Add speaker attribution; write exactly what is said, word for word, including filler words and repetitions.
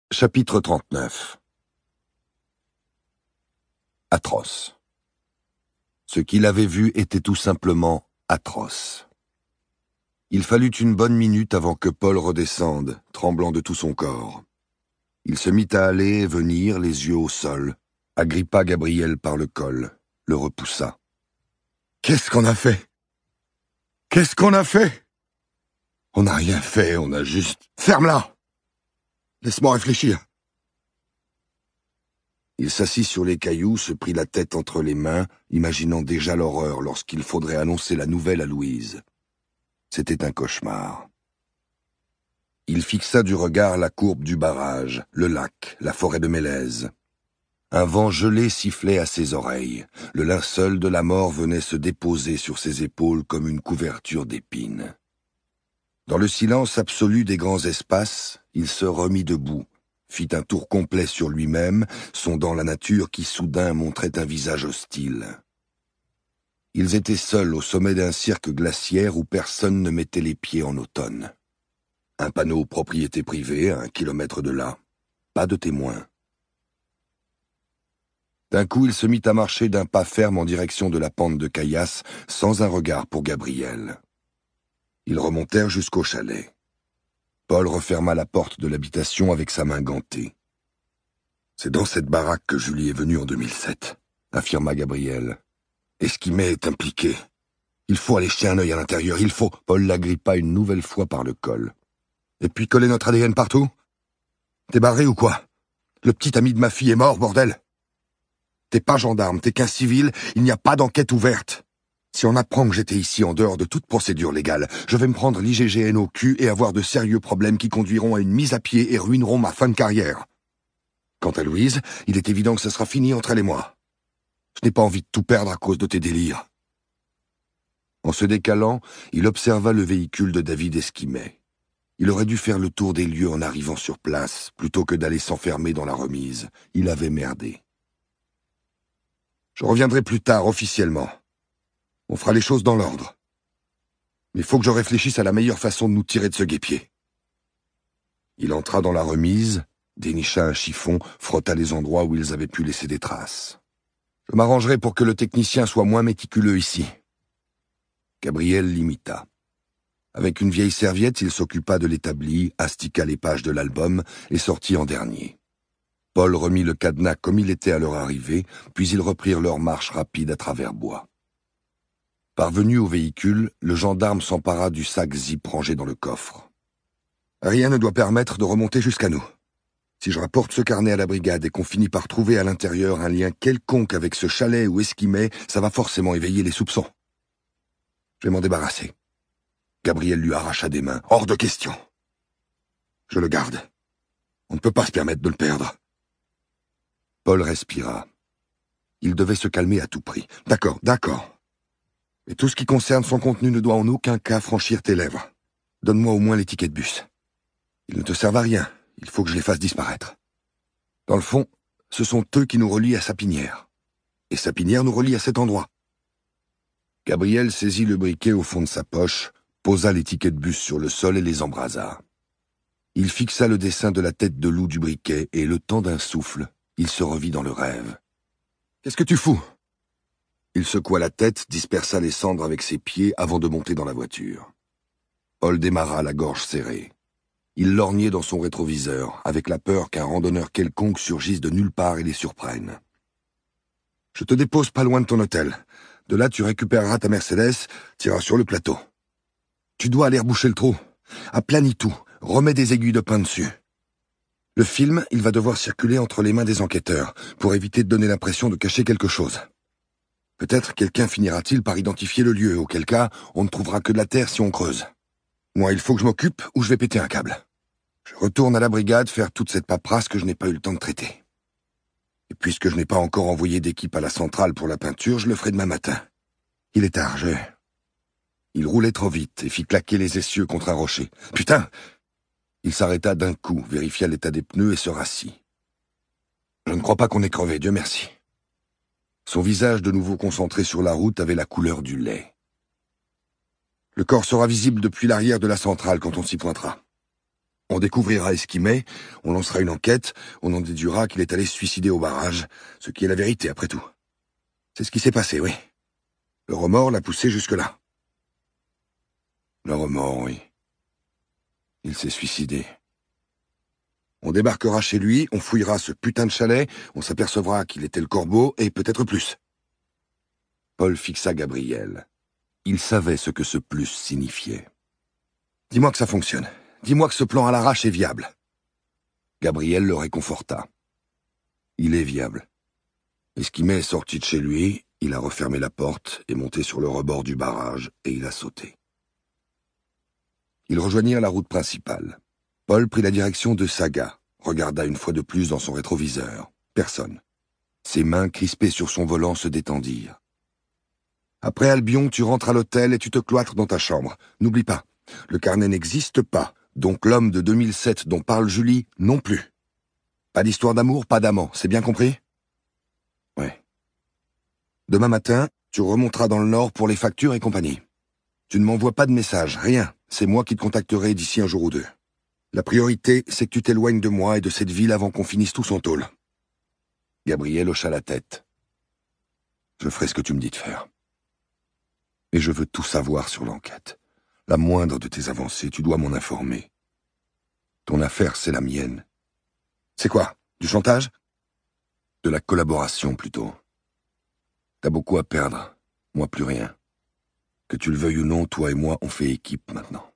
Speaker 1: Chapitre trente-neuf. Atroce. Ce qu'il avait vu était tout simplement atroce. Il fallut une bonne minute avant que Paul redescende, tremblant de tout son corps. Il se mit à aller et venir, les yeux au sol, agrippa Gabriel par le col, le repoussa. « Qu'est-ce qu'on a fait? Qu'est-ce qu'on a fait? On n'a rien fait, on a juste... Ferme-la! Laisse-moi réfléchir. » Il s'assit sur les cailloux, se prit la tête entre les mains, imaginant déjà l'horreur lorsqu'il faudrait annoncer la nouvelle à Louise. C'était un cauchemar. Il fixa du regard la courbe du barrage, le lac, la forêt de Mélèze. Un vent gelé sifflait à ses oreilles. Le linceul de la mort venait se déposer sur ses épaules comme une couverture d'épines. Dans le silence absolu des grands espaces, il se remit debout, fit un tour complet sur lui-même, sondant la nature qui soudain montrait un visage hostile. Ils étaient seuls au sommet d'un cirque glaciaire où personne ne mettait les pieds en automne. Un panneau propriété privée à un kilomètre de là. Pas de témoins. D'un coup, il se mit à marcher d'un pas ferme en direction de la pente de Caillasse, sans un regard pour Gabriel. Ils remontèrent jusqu'au chalet. Paul referma la porte de l'habitation avec sa main gantée. « C'est dans cette baraque que Julie est venue en deux mille sept, » affirma Gabriel. « Esquimet est impliqué. Il faut aller jeter un œil à l'intérieur, il faut... » Paul l'agrippa une nouvelle fois par le col. « Et puis coller notre A D N partout? T'es barré ou quoi? Le petit ami de ma fille est mort, bordel! T'es pas gendarme, t'es qu'un civil, il n'y a pas d'enquête ouverte. Si on apprend que j'étais ici en dehors de toute procédure légale, je vais me prendre l'I G G N au cul et avoir de sérieux problèmes qui conduiront à une mise à pied et ruineront ma fin de carrière. Quant à Louise, il est évident que ce sera fini entre elle et moi. Je n'ai pas envie de tout perdre à cause de tes délires. » En se décalant, il observa le véhicule de David Esquimet. Il aurait dû faire le tour des lieux en arrivant sur place, plutôt que d'aller s'enfermer dans la remise. Il avait merdé. « Je reviendrai plus tard, officiellement. On fera les choses dans l'ordre. Mais il faut que je réfléchisse à la meilleure façon de nous tirer de ce guêpier. » Il entra dans la remise, dénicha un chiffon, frotta les endroits où ils avaient pu laisser des traces. « Je m'arrangerai pour que le technicien soit moins méticuleux ici. » Gabriel l'imita. Avec une vieille serviette, il s'occupa de l'établi, astiqua les pages de l'album et sortit en dernier. Paul remit le cadenas comme il était à leur arrivée, puis ils reprirent leur marche rapide à travers bois. Parvenu au véhicule, le gendarme s'empara du sac zip rangé dans le coffre. « Rien ne doit permettre de remonter jusqu'à nous. Si je rapporte ce carnet à la brigade et qu'on finit par trouver à l'intérieur un lien quelconque avec ce chalet ou Esquimet, ça va forcément éveiller les soupçons. Je vais m'en débarrasser. » Gabriel lui arracha des mains. « Hors de question. Je le garde. On ne peut pas se permettre de le perdre. » Paul respira. Il devait se calmer à tout prix. « D'accord, d'accord. Mais tout ce qui concerne son contenu ne doit en aucun cas franchir tes lèvres. Donne-moi au moins les tickets de bus. Ils ne te servent à rien. Il faut que je les fasse disparaître. Dans le fond, ce sont eux qui nous relient à Sapinière. Et Sapinière nous relie à cet endroit. » Gabriel saisit le briquet au fond de sa poche, posa les tickets de bus sur le sol et les embrasa. Il fixa le dessin de la tête de loup du briquet et, le temps d'un souffle, il se revit dans le rêve. « Qu'est-ce que tu fous ?» Il secoua la tête, dispersa les cendres avec ses pieds avant de monter dans la voiture. Paul démarra la gorge serrée. Il lorgnait dans son rétroviseur, avec la peur qu'un randonneur quelconque surgisse de nulle part et les surprenne. « Je te dépose pas loin de ton hôtel. De là, tu récupéreras ta Mercedes, t'iras sur le plateau. Tu dois aller reboucher le trou. Aplanis tout, remets des aiguilles de pain dessus. Le film, il va devoir circuler entre les mains des enquêteurs, pour éviter de donner l'impression de cacher quelque chose. Peut-être quelqu'un finira-t-il par identifier le lieu, auquel cas, on ne trouvera que de la terre si on creuse. Moi, il faut que je m'occupe ou je vais péter un câble. Je retourne à la brigade faire toute cette paperasse que je n'ai pas eu le temps de traiter. Et puisque je n'ai pas encore envoyé d'équipe à la centrale pour la peinture, je le ferai demain matin. Il est tard, je... Il roulait trop vite et fit claquer les essieux contre un rocher. « Putain !» Il s'arrêta d'un coup, vérifia l'état des pneus et se rassit. « Je ne crois pas qu'on ait crevé, Dieu merci. » Son visage, de nouveau concentré sur la route, avait la couleur du lait. « Le corps sera visible depuis l'arrière de la centrale quand on s'y pointera. On découvrira Esquimet, on lancera une enquête, on en déduira qu'il est allé se suicider au barrage, ce qui est la vérité après tout. C'est ce qui s'est passé, oui. Le remords l'a poussé jusque-là. Le remords, oui. Il s'est suicidé. On débarquera chez lui, on fouillera ce putain de chalet, on s'apercevra qu'il était le corbeau, et peut-être plus. Paul fixa Gabriel. Il savait ce que ce plus signifiait. Dis-moi que ça fonctionne. Dis-moi que ce plan à l'arrache est viable. Gabriel le réconforta. Il est viable. Esquimet est sorti de chez lui, il a refermé la porte, est monté sur le rebord du barrage, et il a sauté. Ils rejoignirent la route principale. Paul prit la direction de Saga, regarda une fois de plus dans son rétroviseur. Personne. Ses mains crispées sur son volant se détendirent. Après Albion, tu rentres à l'hôtel et tu te cloîtres dans ta chambre. N'oublie pas, le carnet n'existe pas, donc l'homme de deux mille sept dont parle Julie non plus. Pas d'histoire d'amour, pas d'amant, c'est bien compris? Ouais. Demain matin, tu remonteras dans le Nord pour les factures et compagnie. Tu ne m'envoies pas de message, rien. C'est moi qui te contacterai d'ici un jour ou deux. La priorité, c'est que tu t'éloignes de moi et de cette ville avant qu'on finisse tous en tôle. Gabriel hocha la tête. Je ferai ce que tu me dis de faire. Et je veux tout savoir sur l'enquête. La moindre de tes avancées, tu dois m'en informer. Ton affaire, c'est la mienne. C'est quoi? Du chantage? De la collaboration, plutôt. T'as beaucoup à perdre. Moi, plus rien. Que tu le veuilles ou non, toi et moi, on fait équipe maintenant.